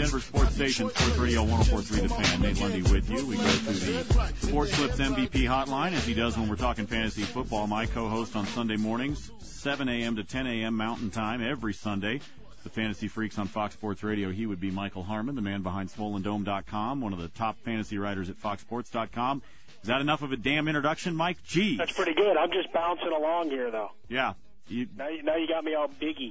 Denver Sports Station, Sports Radio 104.3 The Fan. Nate Lundy with you. We go to the Sports Clips MVP hotline, as he does when we're talking fantasy football. My co-host on Sunday mornings, 7 a.m. to 10 a.m. Mountain Time every Sunday. The Fantasy Freaks on Fox Sports Radio. He would be Michael Harmon, the man behind SwollenDome.com, one of the top fantasy writers at FoxSports.com. Is that enough of a damn introduction, Mike? Jeez. That's pretty good. I'm just bouncing along here, though. Yeah. Now you got me all biggie.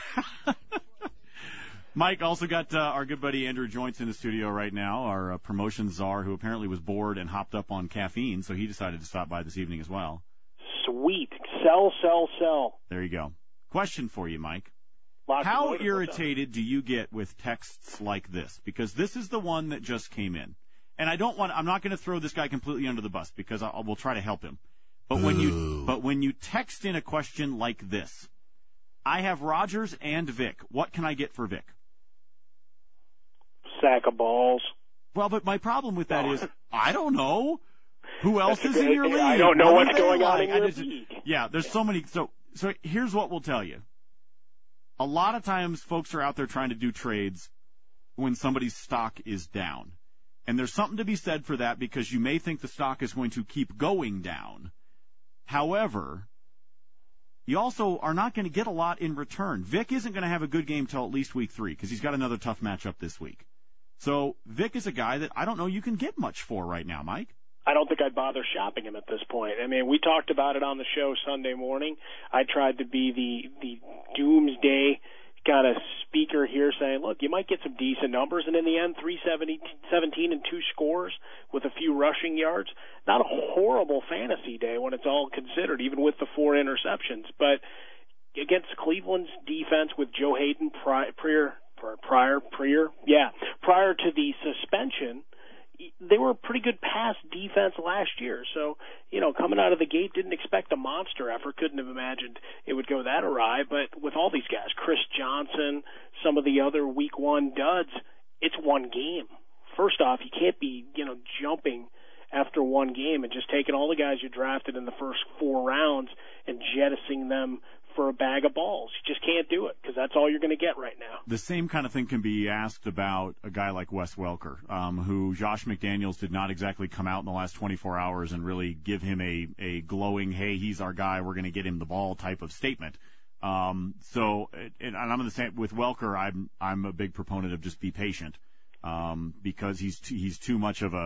Mike also got our good buddy Andrew Joints in the studio right now, our promotion czar, who apparently was bored and hopped up on caffeine, so he decided to stop by this evening as well. Sweet. Sell, sell, sell. There you go. Question for you, Mike. Lots How irritated do you get with texts like this? Because this is the one that just came in. And I'm not going to throw this guy completely under the bus because we'll try to help him. But when you text in a question like this, I have Rodgers and Vic. What can I get for Vic? Sack of balls. Well, but my problem with that is I don't know who else is in your league. I don't know what's going on in your league. Yeah, there's so many. So here's what we'll tell you. A lot of times folks are out there trying to do trades when somebody's stock is down. And there's something to be said for that because you may think the stock is going to keep going down. However, you also are not going to get a lot in return. Vic isn't going to have a good game till at least week 3 because he's got another tough matchup this week. So Vic is a guy that I don't know you can get much for right now, Mike. I don't think I'd bother shopping him at this point. I mean, we talked about it on the show Sunday morning. I tried to be the doomsday kind of speaker here saying, look, you might get some decent numbers, and in the end, 317 and 2 scores with a few rushing yards. Not a horrible fantasy day when it's all considered, even with the 4 interceptions. But against Cleveland's defense with Joe Hayden prior to the suspension, they were a pretty good pass defense last year. So, coming out of the gate, didn't expect a monster effort. Couldn't have imagined it would go that awry. But with all these guys, Chris Johnson, some of the other week 1 duds, it's one game. First off, you can't be, jumping after one game and just taking all the guys you drafted in the first 4 rounds and jettisoning them for a bag of balls. You just can't do it because that's all you're going to get right now. The same kind of thing can be asked about a guy like Wes Welker, who Josh McDaniels did not exactly come out in the last 24 hours and really give him a glowing, hey, he's our guy, we're going to get him the ball type of statement. And I'm in the same with Welker. I'm a big proponent of just be patient because he's too much of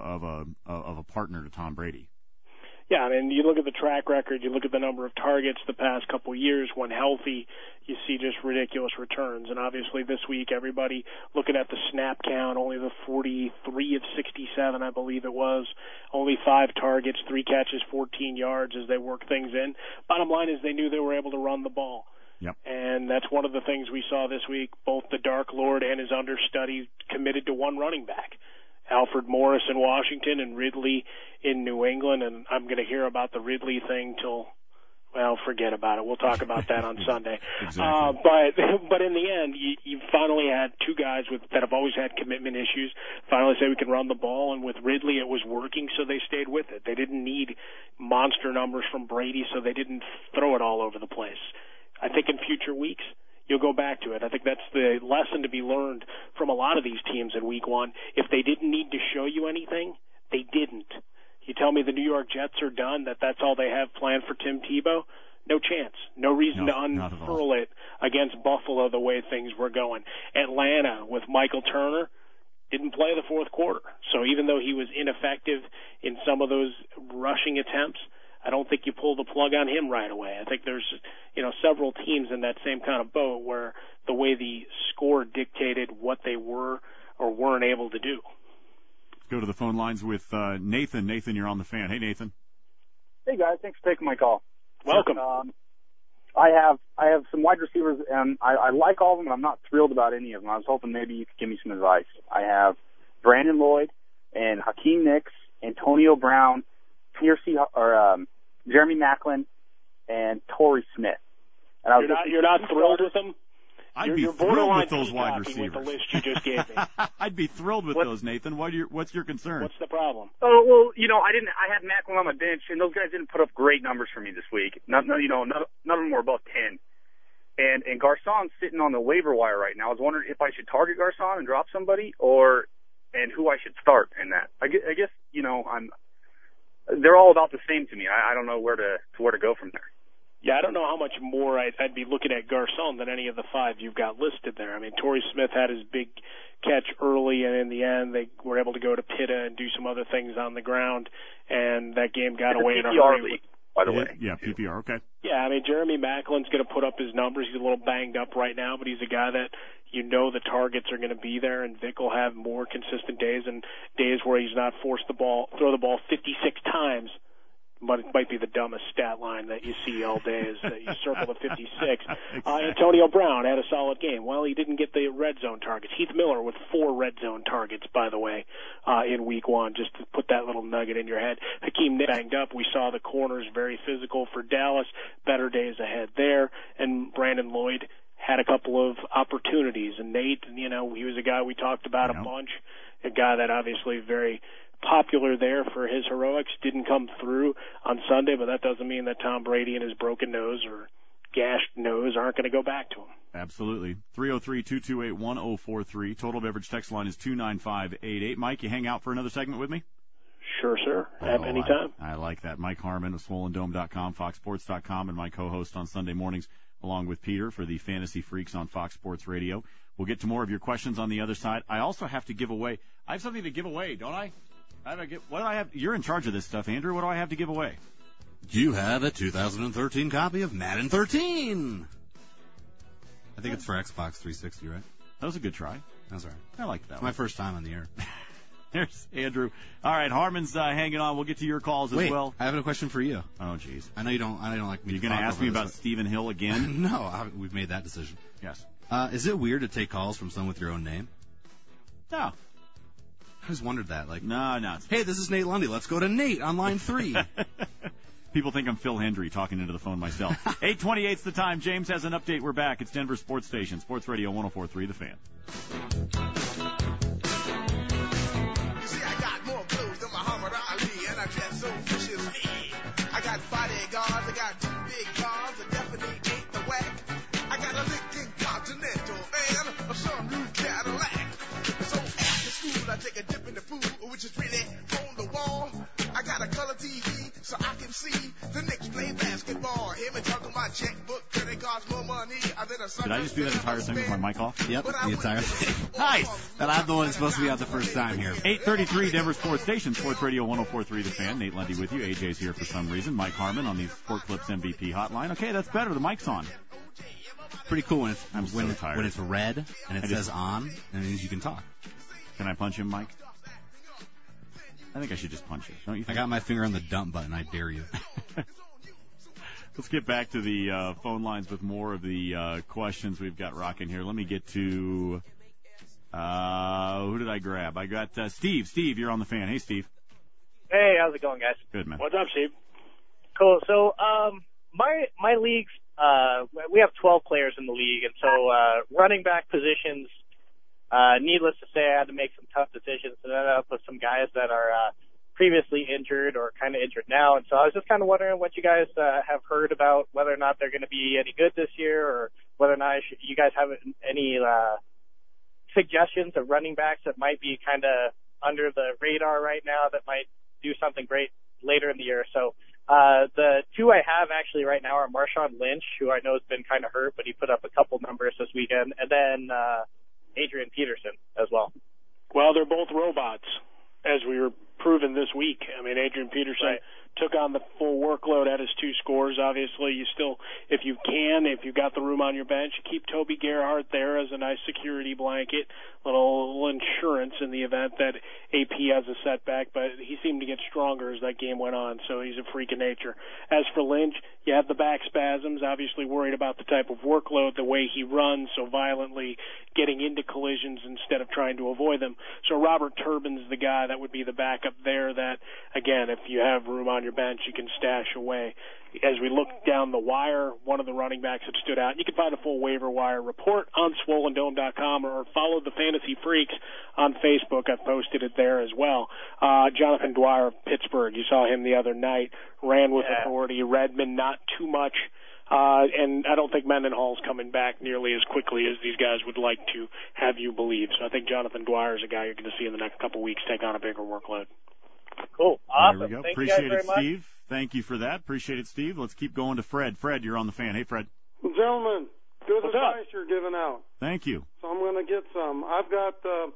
a partner to Tom Brady. Yeah, I mean, you look at the track record, you look at the number of targets the past couple of years. When healthy, you see just ridiculous returns. And obviously this week, everybody looking at the snap count, only the 43 of 67, I believe it was. Only 5 targets, 3 catches, 14 yards as they work things in. Bottom line is they knew they were able to run the ball. Yep. And that's one of the things we saw this week. Both the Dark Lord and his understudy committed to one running back. Alfred Morris in Washington and Ridley in New England, and I'm going to hear about the Ridley thing till, well, forget about it. We'll talk about that on Sunday. Exactly. But in the end, you finally had 2 guys that have always had commitment issues finally say we can run the ball, and with Ridley it was working, so they stayed with it. They didn't need monster numbers from Brady, so they didn't throw it all over the place. I think in future weeks, you'll go back to it. I think that's the lesson to be learned from a lot of these teams in week 1. If they didn't need to show you anything, they didn't. You tell me the New York Jets are done, that's all they have planned for Tim Tebow? No chance. No reason to unfurl it against Buffalo the way things were going. Atlanta with Michael Turner didn't play the 4th quarter. So even though he was ineffective in some of those rushing attempts, I don't think you pull the plug on him right away. I think there's, several teams in that same kind of boat where the way the score dictated what they were or weren't able to do. Let's go to the phone lines with Nathan. Nathan, you're on the Fan. Hey, Nathan. Hey, guys. Thanks for taking my call. Welcome. I have some wide receivers, and I like all of them, and I'm not thrilled about any of them. I was hoping maybe you could give me some advice. I have Brandon Lloyd and Hakeem Nicks, Antonio Brown, Jeremy Maclin, and Torrey Smith. And you're not thrilled with them? I'd be thrilled with those wide receivers. With the list you just gave me. I'd be thrilled with those, Nathan. What's your concern? What's the problem? Oh, well, I had Maclin on my bench, and those guys didn't put up great numbers for me this week. None of them were above 10. And Garcon's sitting on the waiver wire right now. I was wondering if I should target Garcon and drop somebody, and who I should start in that. I guess they're all about the same to me. I don't know where to go from there. Yeah, I don't know how much more I'd be looking at Garcon than any of the 5 you've got listed there. I mean, Torrey Smith had his big catch early, and in the end, they were able to go to Pitta and do some other things on the ground, and that game got away in a hurry. By the way. Yeah, PPR, okay. Yeah, I mean, Jeremy Macklin's going to put up his numbers. He's a little banged up right now, but he's a guy that the targets are going to be there, and Vic will have more consistent days and days where he's not forced throw the ball 56 times. But it might be the dumbest stat line that you see all day is that you circle the 56. Antonio Brown had a solid game. Well, he didn't get the red zone targets. Heath Miller with 4 red zone targets, by the way, in week 1, just to put that little nugget in your head. Hakeem Nicks banged up. We saw the corners very physical for Dallas. Better days ahead there. And Brandon Lloyd had a couple of opportunities. And Nate, he was a guy we talked about a bunch, a guy that obviously very popular there for his heroics, didn't come through on Sunday, but that doesn't mean that Tom Brady and his broken nose or gashed nose aren't going to go back to him. Absolutely. 303-228-1043. Total Beverage text line is 29588. Mike, you hang out for another segment with me? Sure, sir. At any time. I like that. Mike Harmon of SwollenDome.com, FoxSports.com, and my co-host on Sunday mornings, along with Peter for the Fantasy Freaks on Fox Sports Radio. We'll get to more of your questions on the other side. I also have to give away. I have something to give away, don't I? What do I have? You're in charge of this stuff, Andrew. What do I have to give away? You have a 2013 copy of Madden 13. I think it's for Xbox 360, right? That was a good try. That's right. I like that. It's my first time on the air. There's Andrew. All right, Harmon's hanging on. We'll get to your calls as well. I have a question for you. Oh, jeez. I know you don't. I don't like me. You're going to ask me about Stephen Hill again? No, we've made that decision. Yes. Is it weird to take calls from someone with your own name? No. I just wondered that. No. Hey, this is Nate Lundy. Let's go to Nate on line 3. People think I'm Phil Hendry talking into the phone myself. 8:28's the time. James has an update. We're back. It's Denver Sports Station, Sports Radio 104.3 The Fan. You see, I got more clothes than Muhammad Ali, and I dress so viciously. I got bodyguards, I got 2 big cars, I definitely ain't the whack. I got a Lincoln Continental and a sunroof Cadillac. So after school, I take a dip in the pool, which is really on the wall. I got a color TV so I can see the Knicks play basketball. Him and talking my checkbook, credit cards, more money. Did I just do that entire thing with my mic off? Yep, the entire thing. Nice. And I'm the one that's supposed to be out the first time here. 8:33 Denver Sports Station, Sports Radio 104.3 The Fan. Nate Lundy with you. AJ's here for some reason. Mike Harmon on the Sport Clips MVP hotline. Okay, that's better. The mic's on. Pretty cool when tired. When it's red and it says on, and it means you can talk. Can I punch him, Mike? I think I should just punch it, don't you think? I got my finger on the dump button. I dare you. Let's get back to the phone lines with more of the questions we've got rocking here. Let me get to who did I grab? I got Steve. Steve, you're on the Fan. Hey, Steve. Hey, how's it going, guys? Good, man. What's up, Steve? Cool. So, my leagues, we have 12 players in the league, and so running back positions, needless to say, I had to make some tough decisions, and ended up with some guys that are previously injured or kind of injured now. And so I was just kind of wondering what you guys have heard about, whether or not they're going to be any good this year, or whether or not you guys have any suggestions of running backs that might be kind of under the radar right now that might do something great later in the year. So the 2 I have actually right now are Marshawn Lynch, who I know has been kind of hurt, but he put up a couple numbers this weekend, and then Adrian Peterson as well. Well, they're both robots, as we were proven this week. I mean, Adrian Peterson took on the full workload at his 2 scores. Obviously, you still, if you've got the room on your bench, keep Toby Gerhart there as a nice security blanket, little insurance in the event that AP has a setback, but he seemed to get stronger as that game went on, so he's a freak of nature. As for Lynch, you have the back spasms, obviously worried about the type of workload, the way he runs so violently, getting into collisions instead of trying to avoid them. So Robert Turbin's the guy that would be the backup there that, again, if you have room on your bench, you can stash away. As we look down the wire, one of the running backs that stood out, you can find a full waiver wire report on SwollenDome.com or follow the Fantasy Freaks on Facebook. I've posted it there as well. Jonathan Dwyer of Pittsburgh, you saw him the other night, ran with authority. Redmond, not too much And I don't think Mendenhall's coming back nearly as quickly as these guys would like to have you believe. So I think Jonathan Dwyer is a guy you're going to see in the next couple of weeks take on a bigger workload. Cool. Awesome. There we go. Thank Appreciate you guys it, very Steve. Thank you for that. Appreciate it, Steve. Let's keep going to Fred. Fred, you're on the fan. Hey, Fred. Gentlemen, good What's advice up? you're giving out. Thank you. So I'm going to get some. I've got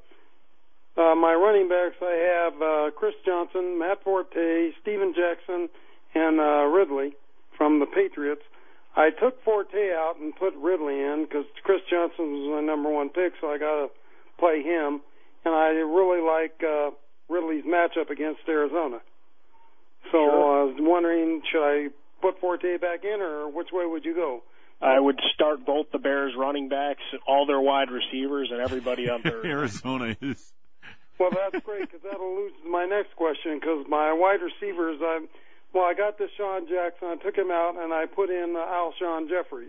my running backs. I have Chris Johnson, Matt Forte, Steven Jackson, and Ridley from the Patriots. I took Forte out and put Ridley in because Chris Johnson was my number one pick, so I got to play him. And I really like Ridley's matchup against Arizona. So I was wondering, should I put Forte back in, or which way would you go? I would start both the Bears running backs, all their wide receivers, and everybody on Thursday. Arizona is. Well, that's great because that'll lose my next question because my wide receivers, I got this Sean Jackson. I took him out and I put in Alshon Jeffries.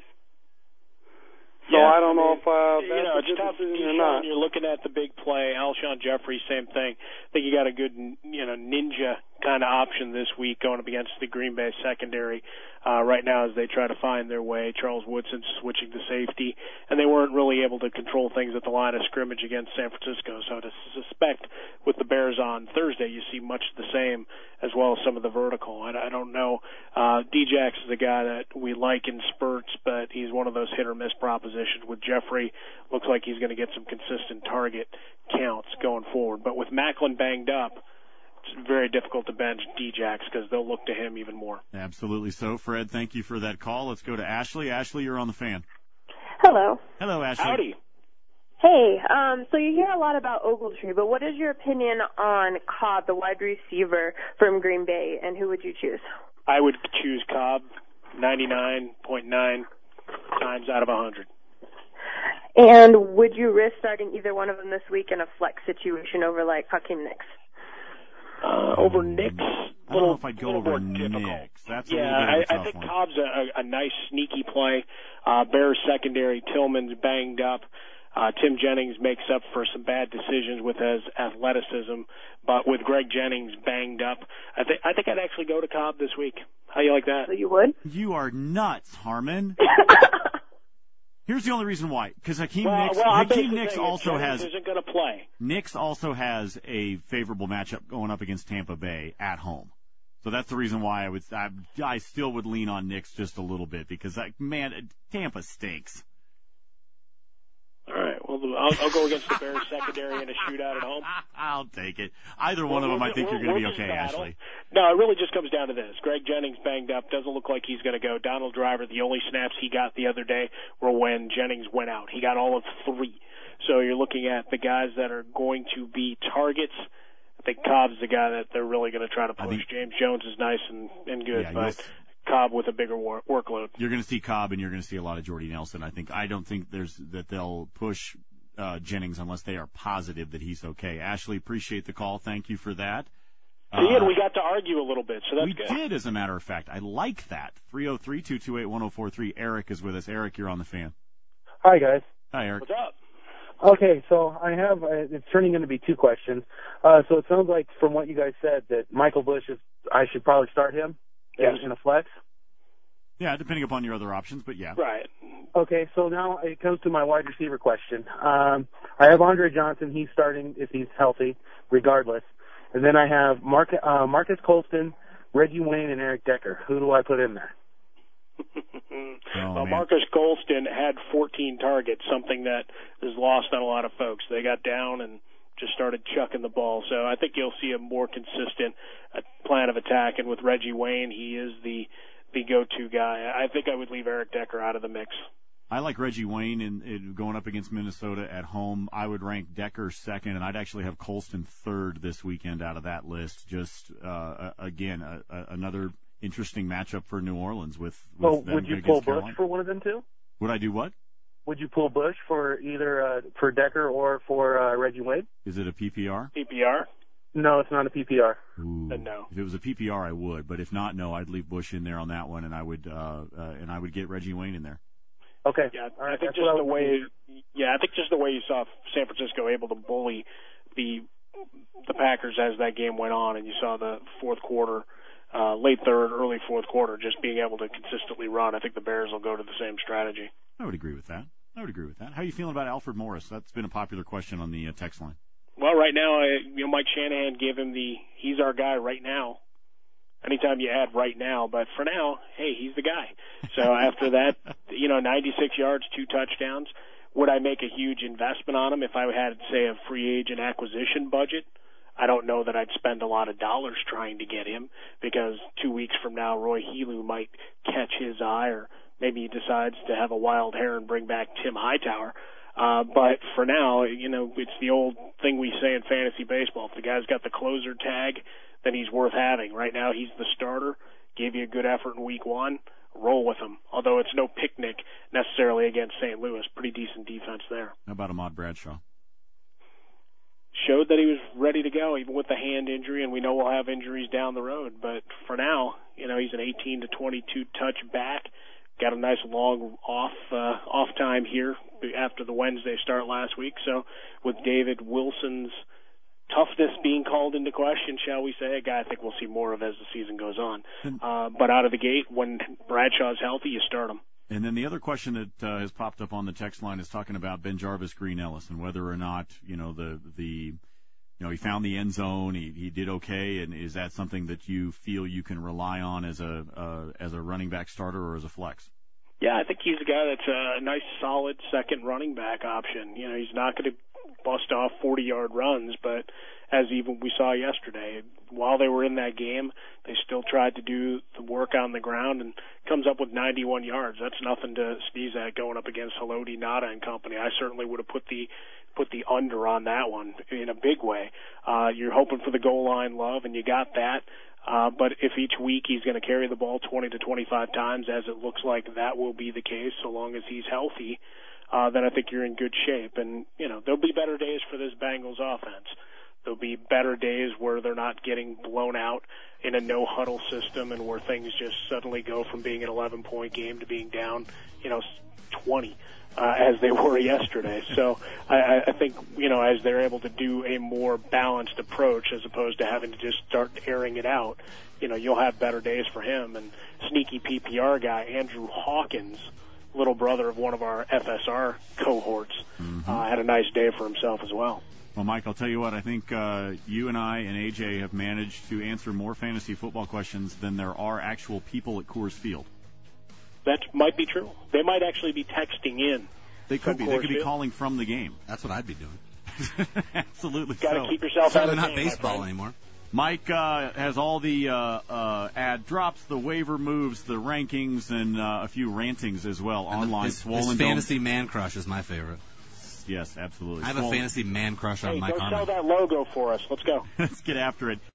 So Yeah, I don't know if that's it's a good tough. decision or Deshaun, not. you're looking at the big play. Alshon Jeffrey, same thing. I think you got a good, ninja kind of option this week going up against the Green Bay secondary right now as they try to find their way. Charles Woodson switching to safety, and they weren't really able to control things at the line of scrimmage against San Francisco. So to suspect with the Bears on Thursday, you see much the same as well as some of the vertical. I don't know. D-Jax is a guy that we like in spurts, but he's one of those hit-or-miss propositions. With Jeffrey, looks like he's going to get some consistent target counts going forward. But with Macklin banged up, it's very difficult to bench D-Jax because they'll look to him even more. Absolutely so. Fred, thank you for that call. Let's go to Ashley. Ashley, you're on the fan. Hello. Hello, Ashley. Howdy. Hey, so you hear a lot about Ogletree, but what is your opinion on Cobb, the wide receiver from Green Bay, and who would you choose? I would choose Cobb 99.9 times out of 100. And would you risk starting either one of them this week in a flex situation over, like, Hakeem Nicks? Over Nicks, I don't know if I'd go over Nicks. That's a little bit of a tough I think one. Cobb's a nice sneaky play. Bears secondary, Tillman's banged up. Tim Jennings makes up for some bad decisions with his athleticism, but with Greg Jennings banged up, I think I'd actually go to Cobb this week. How you like that? So you would? You are nuts, Harmon. Here's the only reason why, because Hakeem Nicks also has isn't going to play. Nicks also has a favorable matchup going up against Tampa Bay at home. So that's the reason why I still would lean on Nicks just a little bit because Tampa stinks. All right. Well, I'll go against the Bears secondary in a shootout at home. I'll take it. Either one of them, I think you're going to be okay, Ashley. No, it really just comes down to this. Greg Jennings banged up. Doesn't look like he's going to go. Donald Driver, the only snaps he got the other day were when Jennings went out. He got all of 3. So you're looking at the guys that are going to be targets. I think Cobb's the guy that they're really going to try to push. James Jones is nice and good, but Cobb with a bigger workload. You're going to see Cobb and you're going to see a lot of Jordy Nelson. I don't think that they'll push Jennings unless they are positive that he's okay. Ashley, appreciate the call. Thank you for that. Ian, we got to argue a little bit, so that's good. We did, as a matter of fact. I like that. 303-228-1043. Eric is with us. Eric, you're on the fan. Hi, guys. Hi, Eric. What's up? Okay, so I have, it's turning into be 2 questions. So it sounds like from what you guys said that Michael Bush I should probably start him in a flex. Yeah, depending upon your other options, but yeah. Right. Okay, so now it comes to my wide receiver question. I have Andre Johnson. He's starting if he's healthy, regardless. And then I have Marcus Colston, Reggie Wayne, and Eric Decker. Who do I put in there? Marcus Colston had 14 targets, something that is lost on a lot of folks. They got down and just started chucking the ball. So I think you'll see a more consistent plan of attack. And with Reggie Wayne, he is the go-to guy. I think I would leave Eric Decker out of the mix. I like Reggie Wayne in going up against Minnesota at home. I would rank Decker second, and I'd actually have Colston third this weekend out of that list. Just, again, another interesting matchup for New Orleans with them would you against pull Carolina. Bush for one of them two? Would I do what? Would you pull Bush for either for Decker or for Reggie Wayne? Is it a PPR? PPR? No, it's not a PPR. Ooh. No. If it was a PPR, I would, but if not, no, I'd leave Bush in there on that one, and I would get Reggie Wayne in there. Okay. Yeah, all right. I think just the way you saw San Francisco able to bully the Packers as that game went on, and you saw the fourth quarter late third, early fourth quarter, just being able to consistently run. I think the Bears will go to the same strategy. I would agree with that. How are you feeling about Alfred Morris? That's been a popular question on the text line. Well, right now, Mike Shanahan gave him he's our guy right now. Anytime you add right now, but for now, hey, he's the guy. So after that, 96 yards, 2 touchdowns. Would I make a huge investment on him if I had, say, a free agent acquisition budget? I don't know that I'd spend a lot of dollars trying to get him, because 2 weeks from now, Roy Helu might catch his eye, or maybe he decides to have a wild hair and bring back Tim Hightower. But for now, it's the old thing we say in fantasy baseball. If the guy's got the closer tag, then he's worth having. Right now, he's the starter, gave you a good effort in week 1. Roll with him, although it's no picnic necessarily against St. Louis. Pretty decent defense there. How about Ahmad Bradshaw? Showed that he was ready to go, even with the hand injury, and we know we'll have injuries down the road. But for now, he's an 18 to 22 touch back. Got a nice long off time here after the Wednesday start last week. So with David Wilson's toughness being called into question, shall we say, a guy I think we'll see more of as the season goes on. But out of the gate, when Bradshaw's healthy, you start him. And then the other question that has popped up on the text line is talking about Ben Jarvis, Green Ellis, and whether or not he found the end zone, he did okay, and is that something that you feel you can rely on as a running back starter or as a flex? Yeah, I think he's a guy that's a nice, solid second running back option. He's not going to bust off 40-yard runs, but as even we saw yesterday, while they were in that game, they still tried to do the work on the ground and comes up with 91 yards. That's nothing to sneeze at going up against Haloti Ngata and company. I certainly would have put the under on that one in a big way. You're hoping for the goal line love, and you got that. But if each week he's going to carry the ball 20 to 25 times, as it looks like that will be the case so long as he's healthy, then I think you're in good shape. And, there'll be better days for this Bengals offense. There'll be better days where they're not getting blown out in a no-huddle system and where things just suddenly go from being an 11-point game to being down, 20, as they were yesterday. So I think, as they're able to do a more balanced approach as opposed to having to just start airing it out, you'll have better days for him. And sneaky PPR guy, Andrew Hawkins, little brother of one of our FSR cohorts, had a nice day for himself as well. Well, Mike, I'll tell you what, I think you and I and AJ have managed to answer more fantasy football questions than there are actual people at Coors Field. That might be true. They might actually be texting in. They could be. They could be calling from the game. That's what I'd be doing. Absolutely. Got to keep yourself out of the not game, baseball anymore. Mike has all the ad drops, the waiver moves, the rankings, and a few rantings as well and online. His fantasy man crush is my favorite. Yes, absolutely. I have a fantasy man crush on Mike Harmon. Go sell that logo for us. Let's go. Let's get after it.